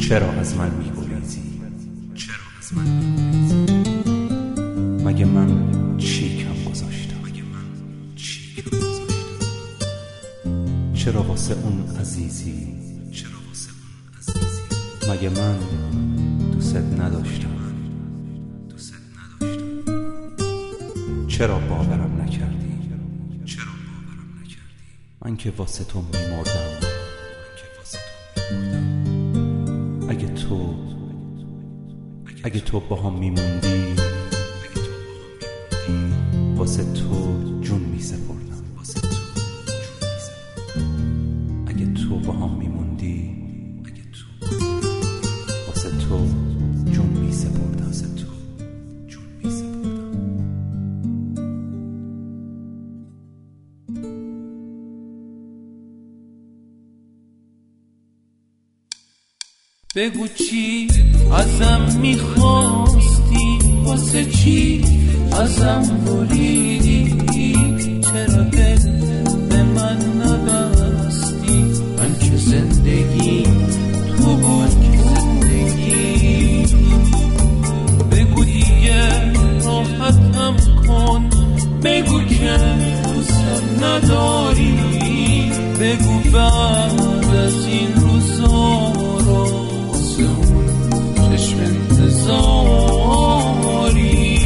چرا از من می‌گریزی؟ مگه من چیکم گذاشتم؟ چرا واسه اون عزیزی؟ مگه من دوست نداشتم؟ چرا باورم نکردی؟ من که واسه تو میمردم. اگه تو با هم میموندی، واسه تو جون میسپردم. اگه تو با هم میموندی، واسه تو جون میسپردم. بگو چی ازم میخواستی، واسه چی ازم بریدی، چرا دل به من نبستی؟ من که زندگی تو بود. بگو دیگه راحتم کن، بگو که دوستم نداری، بگو بعد از این روزا چشم انتظاری.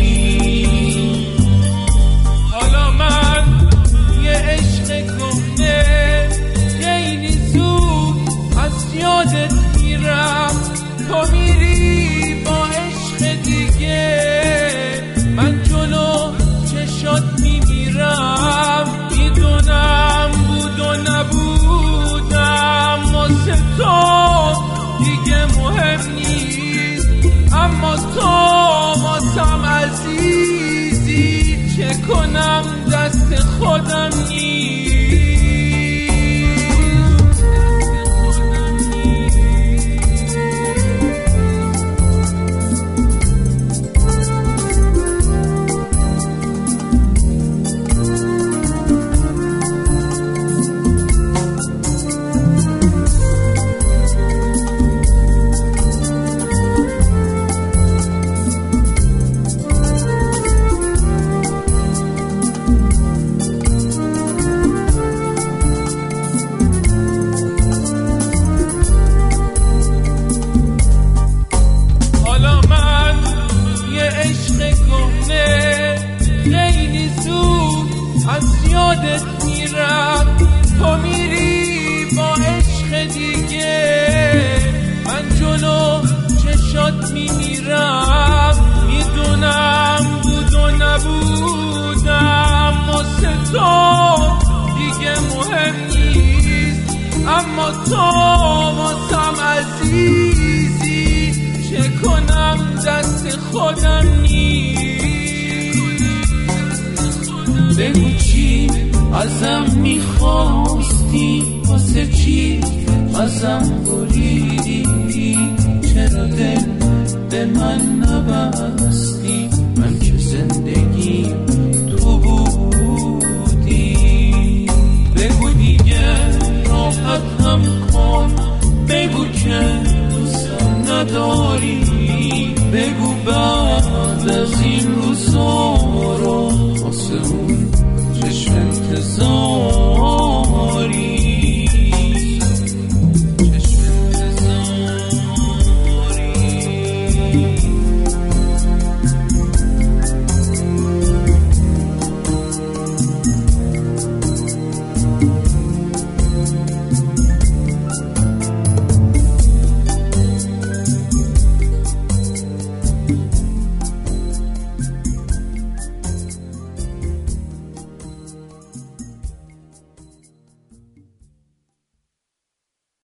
حالا من یه عشق گمه، خیلی زود از یادت میرم، تو میری با عشق دیگه، من جلو چشات میمیرم. میدونم بود و نبودم واسه تو دیگه مهم نیست، اما تو واسم عزیزی، چه کنم دست خودم نیست. خیلی زود از یادت میرم، تو میری با عشق دیگه، من جلو چشات میمیرم. میدونم بود و نبودم واسه تو دیگه مهم نیست، اما تو واسم عزیزی، چه کنم دست خودم نیست. بگو چی ازم میخواستی، واسه چی ازم بریدی، چرا دل به من نبستی؟ من که زندگی